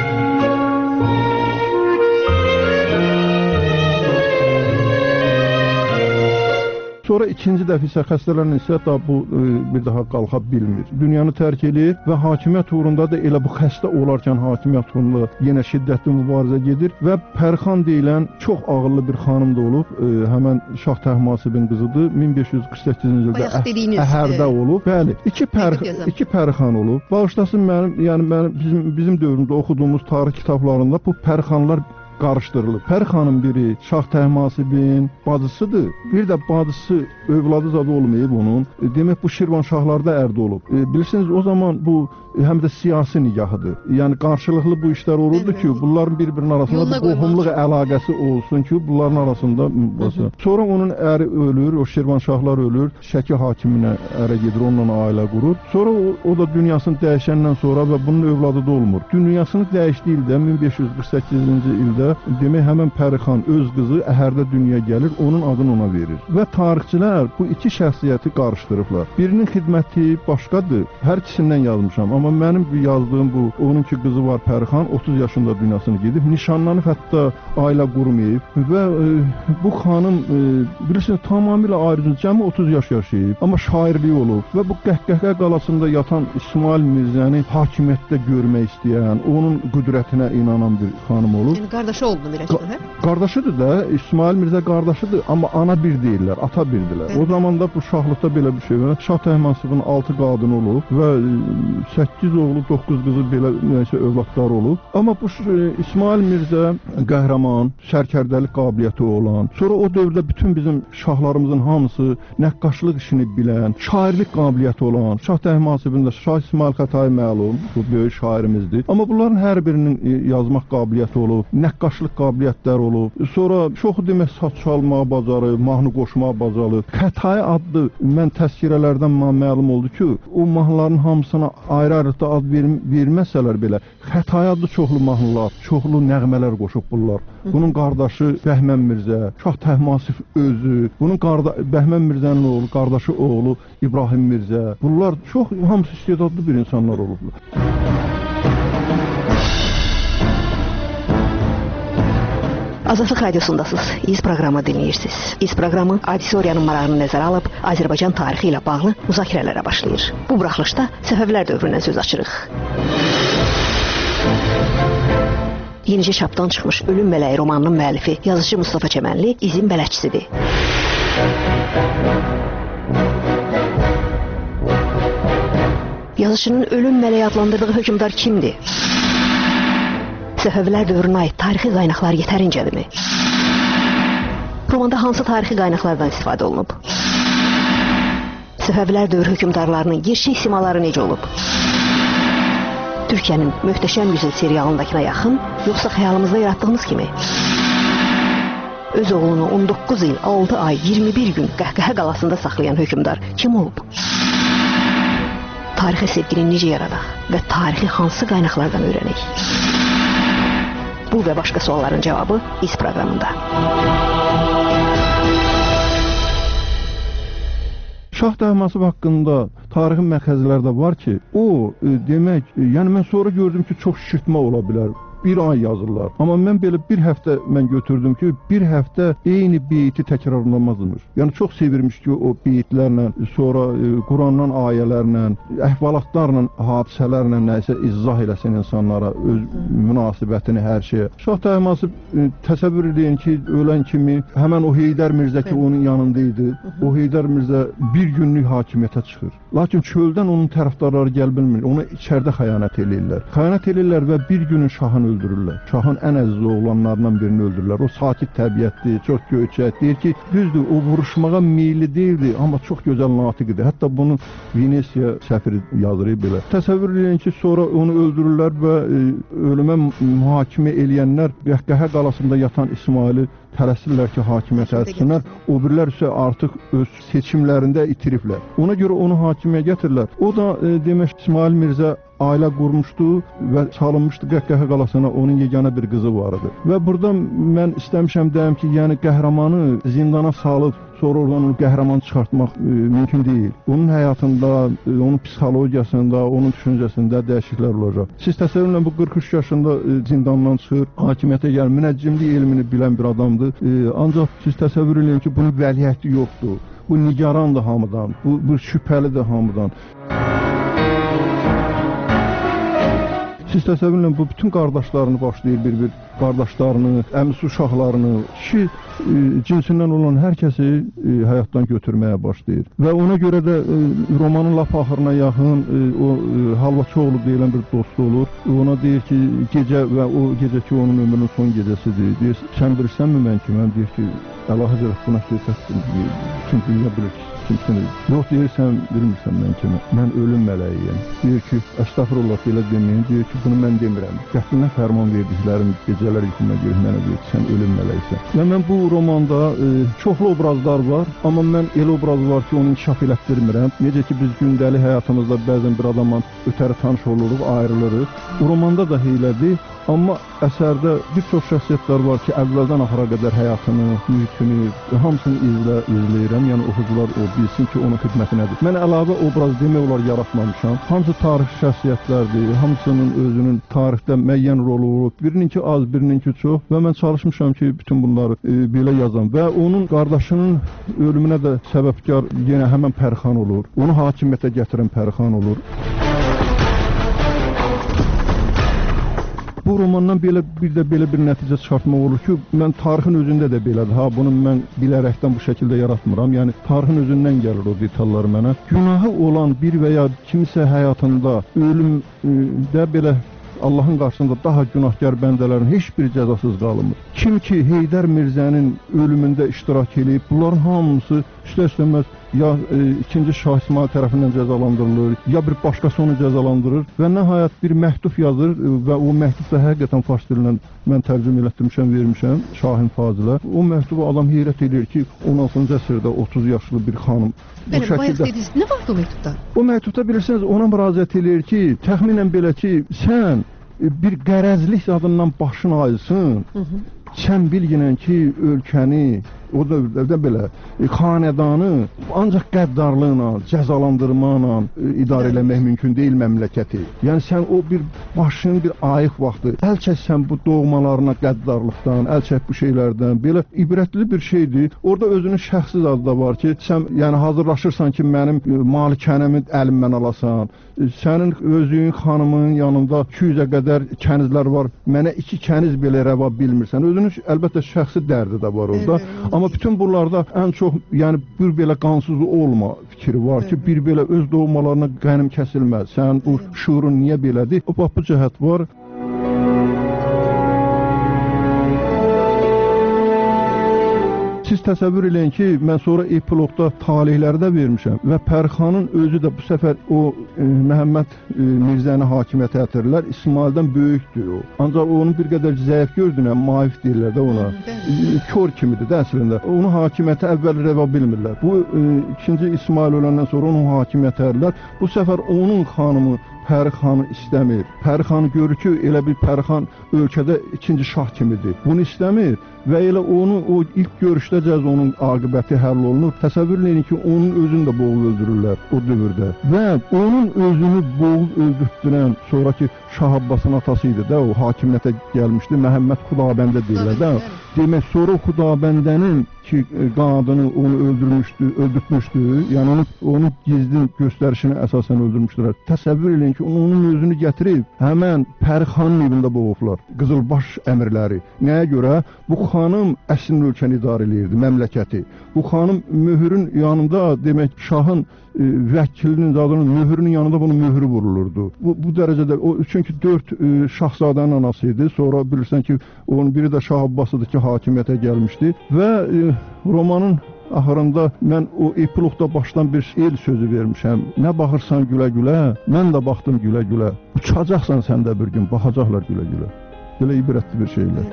Sonra ikinci dəfə isə xəstələnən isə da bu e, bir daha qalxa bilmir. Dünyanı tərk edir və hakimiyyət uğrunda da elə bu xəstə olarkən hakimiyyət uğrunda yenə şiddətli mübarizə gedir və Pərxan deyilən çox ağıllı bir xanım da olub. E, həmən Şah Təhmasibin qızıdır. min beş yüz qırx səkkizinci ildə Əhərdə olub. Bəli, iki pər iki Pərxan olub. Bağışlasın mənim, yəni mənim bizim bizim dövrümüzdə oxuduğumuz tarix kitablarında bu Pərxanlar qarışdırılıb. Pərxanın biri Şah Təhmasibin bacısıdır. Bir də bacısı övladı zad olmayıb onun. E, demək bu Şirvanşahlarda ərdə olub. E, bilirsiniz o zaman bu e, həm də siyasi nigahıdır. Yəni qarşılıqlı bu işlər olurdu ki, bunların bir-birinin arasında bir qohumluq əlaqəsi olsun ki, bunların arasında olsun. Sonra onun əri ölür, o Şirvanşahlar ölür, Şəki hakiminə ərə gedir, onunla ailə qurur. Sonra o, o da dünyasını dəyişəndən sonra və bunun övladı da olmur. Dünyasını dəyişdiyi ildə min beş yüz qırx səkkizinci ildə demək həmən Pərixan öz qızı Əhərdə dünyaya gəlir, onun adını ona verir. Və tarixçilər bu iki şəxsiyyəti qarışdırıblar. Birinin xidməti başqadır. Hər ikisindən yazmışam, amma mənim yazdığım bu, onun ki qızı var Pərixan, otuz yaşında dünyasını gedib, nişanlanıb hətta ailə qurmayıb və e, bu xanım e, bilirsiniz tamamilə ayrıca cəmi otuz yaş yaşayıb, amma şairliyi olub və bu Qəhqəhə qalasında yatan İsmail Mirzəni hakimiyyətdə görmək istəyən, onun qüdrətinə inanan bir xanım olub. Yəni qardaşı oldu Mirəşdə, hə? Qardaşıdır da, İsmail Mirzə qardaşıdır, amma ana bir deyirlər, ata birdirlər. O zaman da bu şahlıqda belə bir şey var. Şah Təhmasibin altı qadını olub və səkkiz oğlu, doqquz qızı belə nəysə övladlar olub. Amma bu İsmail Mirzə qəhrəman, sərkərdəlik qabiliyyəti olan, sonra o dövrdə bütün bizim şahlarımızın hamısı nəqqaşlıq işini bilən, şairlik qabiliyyəti olan, Şah Təhmasibin də Şah İsmail Xətai məlum, bu böyük şairimizdir. Amma bunların hər birinin yazmaq qabiliyyəti olub, nəqqaşlıq qabiliyyətlər olub. Sonra çoxu demək saç çalmağı bacarır, mahnı qoşmağı bacarır. Xətai adlı mən təzkirələrdən məlum oldu ki, o mahnıların hamısına ayrı-ayrıqda ad verməsələr belə, Xətai adlı çoxlu mahnılar, çoxlu nəğmələr qoşub bunlar. Bunun qardaşı Bəhmən Mirzə, Şah Təhmasib özü, bunun Bəhmən Mirzənin oğlu, qardaşı oğlu İbrahim Mirzə. Bunlar çox hamısı istedadlı bir insanlar olublar. Azadlıq Radiosundasınız. İz proqramı dinləyirsiniz. İz proqramı auditoriyanın marağını nəzərə alıb Azərbaycan tarixi ilə bağlı müzakirələrə başlayır. Bu buraxılışda Səfəvilər dövründən söz açırıq. Yenicə çapdan çıxmış Ölüm Mələyi romanının müəllifi yazıcı Mustafa Çəmənli izin bələdçisidir. Yazıcının Ölüm Mələyi adlandırdığı hökmdar kimdir? Səfəvilər dövrünə aid tarixi qaynaqlar yetərincədirmi? Romanda hansı tarixi qaynaqlardan istifadə olunub? Səfəvilər dövrü hökmdarlarının gerçək simaları necə olub? Türkiyənin Möhtəşəm Yüzyıl serialındakına yaxın, yoxsa xəyalımızda yaratdığımız kimi? Öz oğlunu on doqquz il, altı ay, iyirmi bir gün Qəhqəhə qalasında saxlayan hökmdar kim olub? Tarixə sevgini necə yaradaq və tarixi hansı qaynaqlardan öyrənək? Bu və başqa sualların cavabı İz proqramında. Şah Təhmasib haqqında tarixi məxəzlərdə var ki, o e, demək, e, yəni mən sonra gördüm ki, çox şişirtmə ola bilər. Bir ay yazırlar. Amma mən belə bir həftə mən götürdüm ki, bir həftə eyni beyti təkrarlanmazmış. Yəni çox sevirmiş ki, o beytlərlə, sonra e, Qurandan ayələrlə, əhvalatlarla, hadisələrlə nəsə izah eləsin insanlara, öz münasibətini, hər şeyə. Şah Təhmasib e, təsəvvür edin ki, ölən kimi həmən o Heydər Mirzə ki, onun yanında idi. O Heydər Mirzə bir günlük hakimiyyətə çıxır. Lakin çöldən onun tərəfdarları gəl bilmir. Ona içəridə xəyanət eləyirlər. Xəyanət eləyirlər və bir günün şahını öldürürlər. Şahın ən əziz oğlanlarından birini öldürürlər. O sakit təbiətli, çox göyçək. Deyir ki, düzdür, o vuruşmağa meyilli deyildi, amma çox gözəl natiq idi. Hətta bunu Venesiya səfiri yazır belə. Təsəvvür edin ki, sonra onu öldürürlər və e, ölümə mühakimə eləyənlər Qəhqəhə qalasında yatan İsmaili tələsirlər ki, hakimiyyət etsinlər. O birilər isə artıq öz seçimlərində itiriblər. Ona görə onu hakimiyyəyə gətirirlər. O da e, demək İsmail Mirzə ailə qurmuşdu və salınmışdı Qəhqəhə qalasına, onun yeganə bir qızı var idi. Və burada mən istəmişəm deyim ki, yəni qəhrəmanı zindana salıb sonra oradan onu qəhrəman çıxartmaq e, mümkün deyil. Onun həyatında, e, onun psixologiyasında, onun düşüncəsində dəyişikliklər olacaq. Siz təsəvvürlə bu qırx üç yaşında e, zindandan çıxır, hakimiyyətə gəlir, münəccimlik elmini bilən bir adamdır. E, ancaq siz təsəvvür edin ki, bunun vəliəhdi yoxdur. Bu nigarandır hamıdan, bu, bu şübhəlidir hamıdan. Siz təsəvvürlə bu bütün qardaşlarını başlayır bir-bir, qardaşlarını, əmisi uşaqlarını, kişi e, cinsindən olan hər kəsi e, həyatdan götürməyə başlayır. Və ona görə də e, romanın lap axırına yaxın e, o e, Halvaçıoğlu deyilən bir dostu olur. Ona deyir ki, gecə və o gecəki onun ömrünün son gecəsidir. Deyir, sən bilirsənmi mən ki, mən deyir ki, Əlahəzrət buna söhbət bütün dünya bilir ki, kimsini. Yox, deyir, sən bilmirsən mən kimi. Mən ölüm mələyiyəm. Deyir ki, əstəğfurullah, belə deməyin. Deyir ki, bunu mən demirəm. Qəflinə fərman verdiklərim gecələr yuxuma girib mənə deyir ki, sən ölüm mələysən. Və mən bu romanda e, çoxlu obrazlar var, amma mən elə obraz var ki, onu inkişaf elətdirmirəm. Necə ki, biz gündəlik həyatımızda bəzən bir adamla ötəri tanış oluruq, ayrılırıq. Bu romanda da heylədir. Amma əsərdə bir çox şəxsiyyətlər var ki, əvvəldən axıra qədər həyatını, mühitini, hamısını izlə, izləyirəm. Yəni oxucular o bilsin ki, onun xidmətinədir. Mən əlavə obraz demək olar yaratmamışam. Hamısı tarixi şəxsiyyətlərdir. Hamısının özünün tarixdə müəyyən rolu olub. Birininki az, birininki çox. Və mən çalışmışam ki, bütün bunları e, belə yazam. Və onun qardaşının ölümünə də səbəbkar yenə həmən Pərxan olur. Onu hakimiyyətə gətirən Pərxan olur. Bu romandan belə bir də belə bir nəticə çıxartmaq olur ki, mən tarixin özündə də belədir. Ha, bunu mən bilərəkdən bu şəkildə yaratmıram. Yəni tarixin özündən gəlir o detallar mənə. Günahı olan bir və ya kimisə həyatında ölümdə belə Allahın qarşısında daha günahkar bəndələrin heç bir cəzasız qalmır. Kim ki Heydər Mirzənin ölümündə iştirak edib, bunların hamısı istər-istəməz ya e, ikinci Şah İsmail tərəfindən cəzalandırılır, ya bir başqası onu cəzalandırır və nəhayət bir məktub yazır e, və o məktubda həqiqətən fars dilindən mən tərcümə etdirmişəm, vermişəm Şahin Fazilə. O məktubu adam heyrət edir ki, on altıncı əsrdə otuz yaşlı bir xanım bu Bəli, şəkildə... Dediniz, nə var o məktubda? O məktubda bilirsiniz, ona müraciət edir ki, təxminən belə ki, sən bir qərəzlik adından başın ayılsın, hı -hı. Sən bilginən ki, ölkəni, o dövrdə belə e, xanədanı ancaq qəddarlıqla, cəzalandırmaqla e, idarə eləmək mümkün deyil məmləkəti. Yəni sən o bir başın bir ayıq vaxtı əl çəksən bu doğmalarına qəddarlıqdan, əl çək bu şeylərdən, belə ibrətli bir şeydir. Orada özünün şəxsi adı da var ki, sən yəni hazırlaşırsan ki, mənim e, malikənəmi əlimdən alasan, e, sənin özün xanımın yanında iki yüzə qədər kənizlər var, mənə iki kəniz belə rəva bilmirsən. Özünün əlbəttə şəxsi dərdi də var orada. Evet. Amma bütün bunlarda ən çox yəni bir belə qansız olma fikri var ki, bir belə öz doğmalarına qənim kəsilməz. Sən bu şuurun niyə belədir? O bax bu cəhət var. Siz təsəvvür eləyin ki, mən sonra epilogda talihləri də vermişəm və Pərxanın özü də bu səfər o e, Məhəmməd e, Mirzəni hakimiyyətə gətirirlər. İsmaildən böyükdür o. Ancaq onu bir qədər zəif gördülər, maif deyirlər də ona. E, kör kimidir də əslində. Onu hakimiyyətə əvvəl rəva bilmirlər. Bu e, ikinci İsmail öləndən sonra onu hakimiyyətə edirlər. Bu səfər onun xanımı Pərxanı istəmir. Pərxanı görür ki, elə bir Pərxan ölkədə ikinci şah kimidir. Bunu istəmir və elə onu o ilk görüşdəcəz onun aqibəti həll olunur. Təsəvvür edin ki, onun özünü də boğul öldürürlər o dövrdə. Və onun özünü boğul öldürtdürən sonraki Şah Abbasın atası idi də, o hakimiyyətə gəlmişdi. Məhəmməd Xudabəndə deyirlər də. Demək, sonra Xudabəndənin ki, qadını onu öldürmüşdü, öldürtmüşdü. Yəni onu, onu gizli göstərişinə əsasən öldürmüşdülər. Təsəvvür edin ki, onun özünü gətirib həmən Pərxanın evində boğublar. Qızılbaş əmirləri. Nəyə görə? Bu xanım əslində ölkəni idarə edirdi, məmləkəti. Bu xanım möhürün yanında, demək, şahın e, vəkilinin zadının möhürünün yanında bunun möhürü vurulurdu. Bu, bu dərəcədə, o, çünki dörd e, şahzadənin anası idi. Sonra bilirsən ki, onun biri də Şah Abbasıdır ki, hakimiyyətə gəlmişdi. Və e, romanın axırında mən o epilogda başdan bir el sözü vermişəm. Nə baxırsan gülə-gülə, mən də baxdım gülə-gülə. Uçacaqsan sən də bir gün, baxacaqlar gülə-gülə. Belə ibrətli bir şeylər.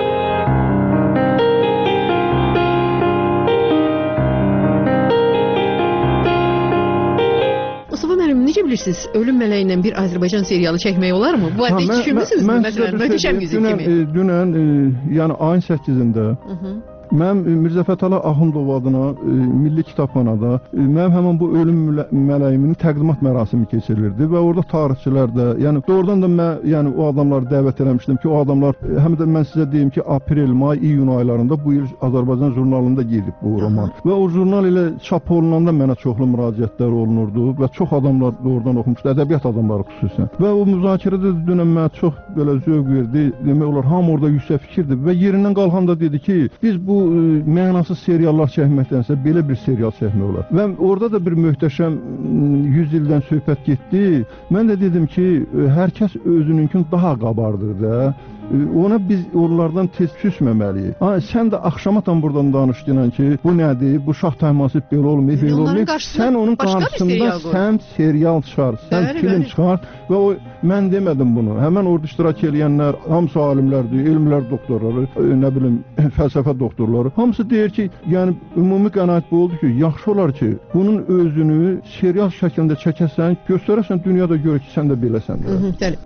Mustafa müəllim, necə bilirsiniz, Ölüm mələyi ilə bir Azərbaycan serialı çəkmək olarmı? Bu barədə heç düşünmüsünüzmü? Məsələn, Möhtəşəm Yüzük kimi. Dünən, dünən e, yəni ayın səkkizində mən Mirzə Fətəli Axundov adına e, Milli Kitabxanada e, mənim həmin bu ölüm mələyiminin təqdimat mərasimi keçirilirdi və orada tarixçilər də, yəni doğrudan da mən yəni o adamları dəvət eləmişdim ki, o adamlar e, həm də mən sizə deyim ki, aprel, may, iyun aylarında bu il Azərbaycan jurnalında gedib bu roman. Və o jurnal ilə çap olunanda mənə çoxlu müraciətlər olunurdu və çox adamlar doğrudan oxumuşdu, ədəbiyyat adamları xüsusən. Və o müzakirədə dünən mənə çox belə zövq verdi. Demək olar, hamı orada yüksək fikirdir və yerindən qalxanda dedi ki, biz bu Bu mənasız seriallar çəkməkdənsə belə bir serial çəkmək olar. Və orada da bir möhtəşəm yüz ildən söhbət getdi. Mən də dedim ki, hər kəs özününkün daha qabardır da. Ona biz onlardan tez küsməməliyik. Ha, sən də axşamatan buradan danışdın ki, bu nədir? Bu şah təhmasib belə olmayıb, belə olmayıb. Sən onun qarşısında sən serial çıxar, sən bəli, film bəli. çıxar və o mən demədim bunu. Həmən orada iştirak edenlər, hamısı alimlərdir, elmlər doktorları, nə bilim, fəlsəfə doktorları. Hamısı deyir ki, yəni ümumi qənaət bu oldu ki, yaxşı olar ki, bunun özünü serial şəklində çəkəsən, göstərəsən, dünyada görür ki, sən də beləsən. Bəli.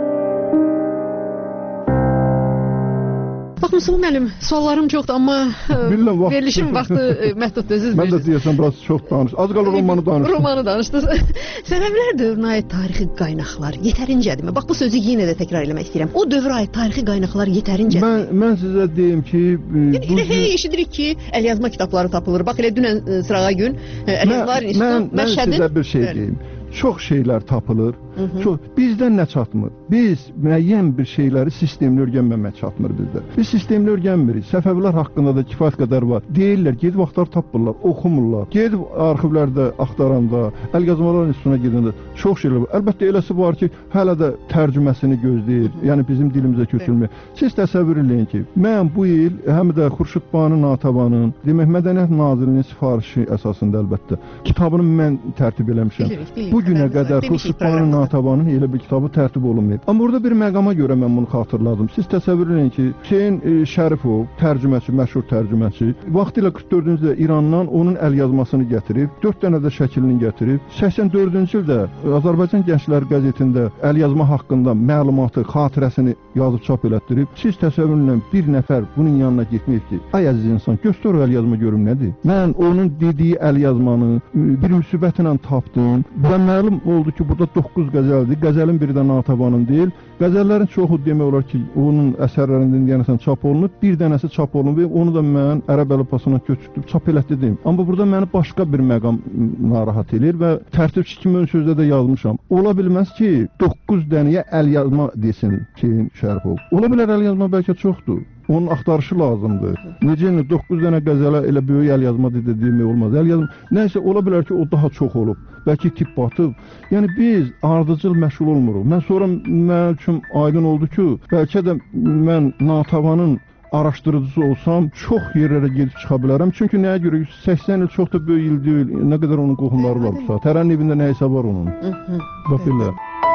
Bax, Mustafa müəllim, suallarım çoxdur, amma Bilmem, vaxt verilişin vaxtı məhduddur, siz Mən də deyəsən, biraz çox danış. Az qalır romanı danışdınız. Romanı danışdınız. Səbəblər dövrünə aid tarixi qaynaqlar yetərincədirmi? Bax, bu sözü yenə də təkrar eləmək istəyirəm. O dövrə aid tarixi qaynaqlar yetərincədirmi? Mən, mən sizə deyim ki... Yəni, elə hey eşidirik ki, əlyazma kitabları tapılır. Bax, elə dünən Sırağa gün Əlyazmalar İnstitutu Məşhədin... Mən sizə bir şey deyim. Çox şeylər tapılır. Çox, bizdən nə çatmır? Biz müəyyən bir şeyləri sistemli öyrənməmək çatmır bizdə. Biz sistemli öyrənmirik. Səfəvilər haqqında da kifayət qədər var. Deyirlər, gedib vaxtlar tapırlar, oxumurlar. Gedib arxivlərdə axtaranda, Əlyazmalar İnstitutuna gedəndə çox şeylər var. Əlbəttə eləsi var ki, hələ də tərcüməsini gözləyir. Yəni bizim dilimizə köçürülmür. Siz təsəvvür eləyin ki, mən bu il həm də Xurşud Banu Natəvanın, demək Mədəniyyət Nazirliyinin sifarişi əsasında əlbəttə kitabını mən tərtib eləmişəm. Bilirik, bilirik. Bu günə qədər Xurşudbanu Natəvanın elə bir kitabı tərtib olunmayıb. Amma orada bir məqama görə mən bunu xatırladım. Siz təsəvvür edin ki, Hüseyn e, Şərifov, tərcüməçi, məşhur tərcüməçi, vaxtilə kırk dördüncü ildə İrandan onun əl yazmasını gətirib, dörd dənə də şəklini gətirib, səksən dördüncü ildə Azərbaycan Gəncləri qəzetində əl yazma haqqında məlumatı, xatirəsini yazıb çap elətdirib. Siz təsəvvür edin, bir nəfər bunun yanına getməyib ki, ay əziz insan, göstər o əl yazma görüm nədir? Mən onun dediyi əl yazmanı bir müsibətlə tapdım və məlum oldu ki, burada doqquz qəzəldir. Qəzəlin biri də Natəvanın deyil. Qəzəllərin çoxu demək olar ki, onun əsərlərindən deyəsən çap olunub, bir dənəsi çap olunub və onu da mən ərəb əlifbasına köçürtüb çap elətdirdim. Amma burada məni başqa bir məqam narahat edir və tərtibçi kimi ön sözdə də yazmışam. Ola bilməz ki, doqquz dənəyə əl yazma desin Hüseyn Şərifov. Ola bilər əl yazma bəlkə çoxdur. Onun axtarışı lazımdır. Necə doqquz dənə qəzələ elə böyük əl yazma dedi demək olmaz. Əl yazma. Nəysə ola bilər ki, o daha çox olub. Bəlkə tip batıb. Yəni biz ardıcıl məşğul olmuruq. Mən sonra mənim üçün aydın oldu ki, bəlkə də mən Natəvanın araşdırıcısı olsam çox yerlərə gedib çıxa bilərəm. Çünki nəyə görə səksən il çox da böyük il deyil. Nə qədər onun qohumları var bu saat. Tərənin evində nə isə var onun. Bax belə.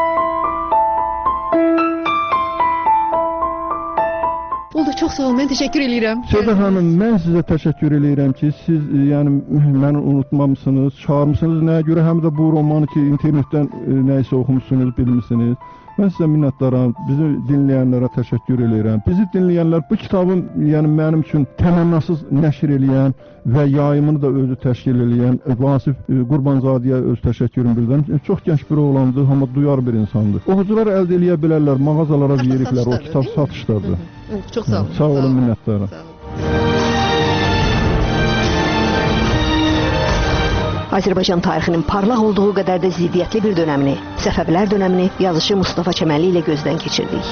Oldu, çox sağ olun. Mən təşəkkür edirəm. Səbah xanım, mən sizə təşəkkür edirəm ki, siz yəni məni unutmamışsınız, çağırmışsınız. Nəyə görə həm də bu romanı ki, internetdən nə isə oxumusunuz, bilmişsiniz. Mən sizə minnətdaram. Bizi dinləyənlərə təşəkkür edirəm. Bizi dinləyənlər bu kitabın yəni mənim üçün təmənnasız nəşr eləyən və yayımını da özü təşkil eləyən Vasif Qurbanzadəyə öz təşəkkürümü bildirirəm. Çox gənc bir oğlandır, amma duyar bir insandır. Oxucular əldə eləyə bilərlər, mağazalara veriblər, o kitab satışdadır. Çox sağ olun. Sağ olun, minnətdaram. Azərbaycan tarixinin parlaq olduğu qədər də ziddiyyətli bir dönəmini, Səfəvilər dönəmini yazışı Mustafa Çəmənli ilə gözdən keçirdik.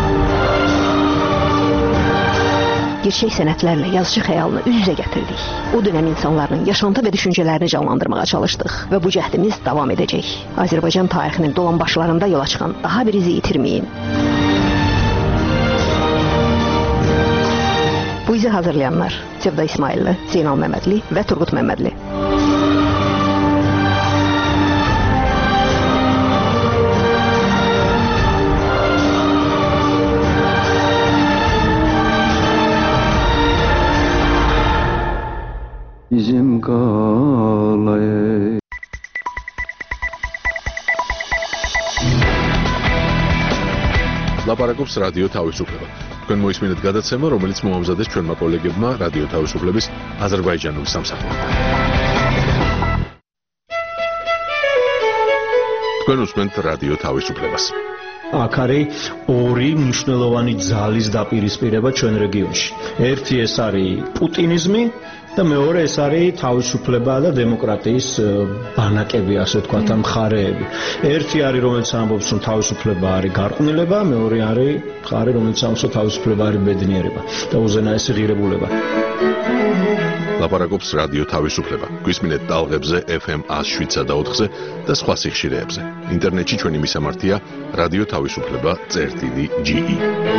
Gerçək sənətlərlə yazıcı xəyalını üz-üzə gətirdik. O dönəm insanlarının yaşantı və düşüncələrini canlandırmağa çalışdıq və bu cəhdimiz davam edəcək. Azərbaycan tarixinin dolambaçlarında yola çıxan daha bir izi itirməyin. Bu izi hazırlayanlar Sevda İsmailli, Zeynal Məmmədli və Turqut Məmmədli. Bizim qalay. ლაპარაკობს რადიო თავისუფლება. თქვენ მოისმინეთ გადაცემა, რომელიც მოამზადეს ჩვენმა კოლეგებმა რადიო თავისუფლების აზერბაიჯანული სამსახურიდან. თქვენ უსმენთ რადიო თავისუფლებას. აქ არის ორი მნიშვნელოვანი ძალის დაპირისპირება ჩვენ რეგიონში. ერთი ეს არის პუტინიზმი და მეორე ეს არის თავისუფლება და დემოკრატიის ბანაკები, ასე ვთქვათ, მხარეები. ერთი არის, რომელიც ამბობს, რომ თავისუფლება არის გარყვნილება, მეორე არის მხარე, რომელიც ამბობს, რომ თავისუფლება არის ბედნიერება და უზენაესი ღირებულება. ლაპარაკობს რადიო თავისუფლება. გვისმინეთ ტალღებზე ეფ ემ one oh seven და ოთხზე და სხვა სიხშირეებზე. ინტერნეტში ჩვენი მისამართია რადიო თავისუფლება წერტილი ჯი ი.